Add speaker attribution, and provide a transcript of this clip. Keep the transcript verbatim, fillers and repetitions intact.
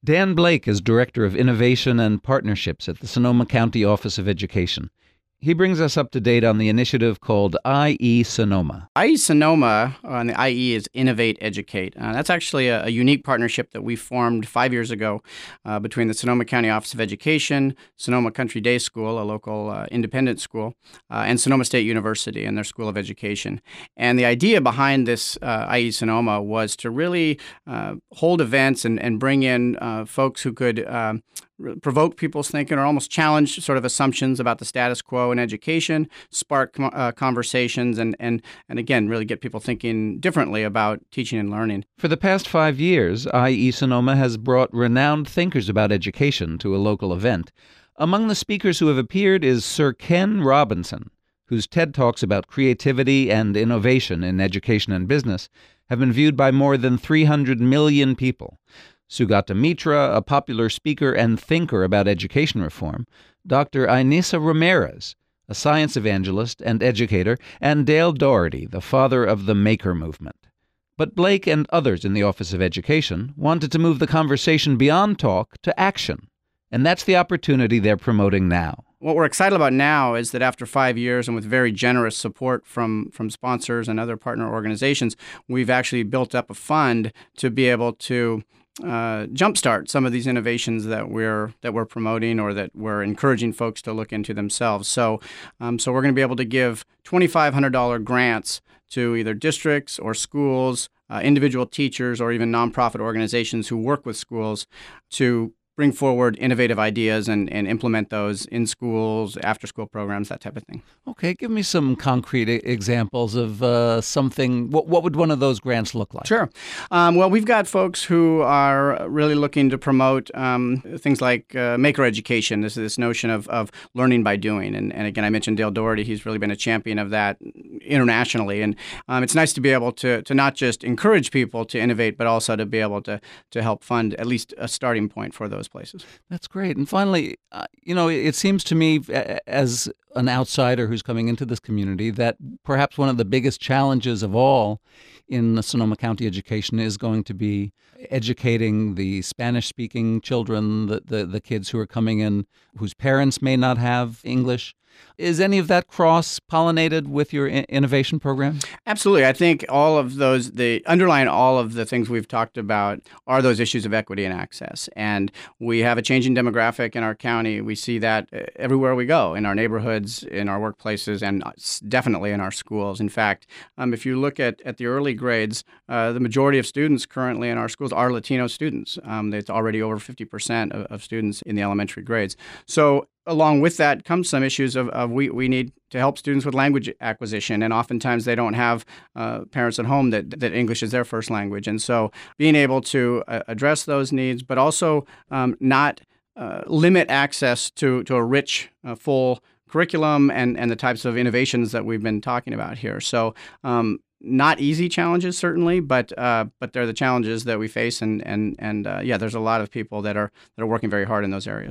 Speaker 1: Dan Blake is Director of Innovation and Partnerships at the Sonoma County Office of Education. He brings us up to date on the initiative called I E Sonoma.
Speaker 2: I E Sonoma, uh, and the I E is Innovate Educate. Uh, that's actually a, a unique partnership that we formed five years ago uh, between the Sonoma County Office of Education, Sonoma Country Day School, a local uh, independent school, uh, and Sonoma State University and their School of Education. And the idea behind this uh, I E Sonoma was to really uh, hold events and, and bring in uh, folks who could um, provoke people's thinking or almost challenge sort of assumptions about the status quo in education, spark uh, conversations, and, and, and again, really get people thinking differently about teaching and learning.
Speaker 1: For the past five years, I E Sonoma has brought renowned thinkers about education to a local event. Among the speakers who have appeared is Sir Ken Robinson, whose TED Talks about creativity and innovation in education and business have been viewed by more than three hundred million people. Sugata Mitra, a popular speaker and thinker about education reform, Doctor Ainissa Ramirez, a science evangelist and educator, and Dale Doherty, the father of the Maker movement. But Blake and others in the Office of Education wanted to move the conversation beyond talk to action, and that's the opportunity they're promoting now.
Speaker 2: What we're excited about now is that after five years and with very generous support from, from sponsors and other partner organizations, we've actually built up a fund to be able to Uh, jumpstart some of these innovations that we're that we're promoting or that we're encouraging folks to look into themselves. So, um, so we're going to be able to give twenty-five hundred dollars grants to either districts or schools, uh, individual teachers, or even nonprofit organizations who work with schools to bring forward innovative ideas and, and implement those in schools, after-school programs, that type of thing.
Speaker 1: Okay, give me some concrete e- examples of uh, something. What, what would one of those grants look like?
Speaker 2: Sure. Um, well, we've got folks who are really looking to promote um, things like uh, maker education. This is this notion of, of learning by doing. And, and again, I mentioned Dale Doherty. He's really been a champion of that internationally. And um, it's nice to be able to to not just encourage people to innovate, but also to be able to to help fund at least a starting point for those places.
Speaker 1: That's great. And finally, uh, you know, it seems to me a- as an outsider who's coming into this community that perhaps one of the biggest challenges of all in the Sonoma County education is going to be educating the Spanish-speaking children, the, the, the kids who are coming in whose parents may not have English. Is any of that cross-pollinated with your I- innovation program?
Speaker 2: Absolutely. I think all of those, the underlying all of the things we've talked about are those issues of equity and access. And we have a changing demographic in our county. We see that everywhere we go, in our neighborhoods, in our workplaces, and definitely in our schools. In fact, um, if you look at, at the early grades, uh, the majority of students currently in our schools are Latino students. Um, it's already over fifty percent of, of students in the elementary grades. So along with that comes some issues of, of we, we need to help students with language acquisition, and oftentimes they don't have uh, parents at home that, that English is their first language. And so being able to uh, address those needs, but also um, not uh, limit access to, to a rich, uh, full curriculum and, and the types of innovations that we've been talking about here. So um, not easy challenges, certainly, but uh, but they're the challenges that we face. And, and, and uh, yeah, there's a lot of people that are that are working very hard in those areas.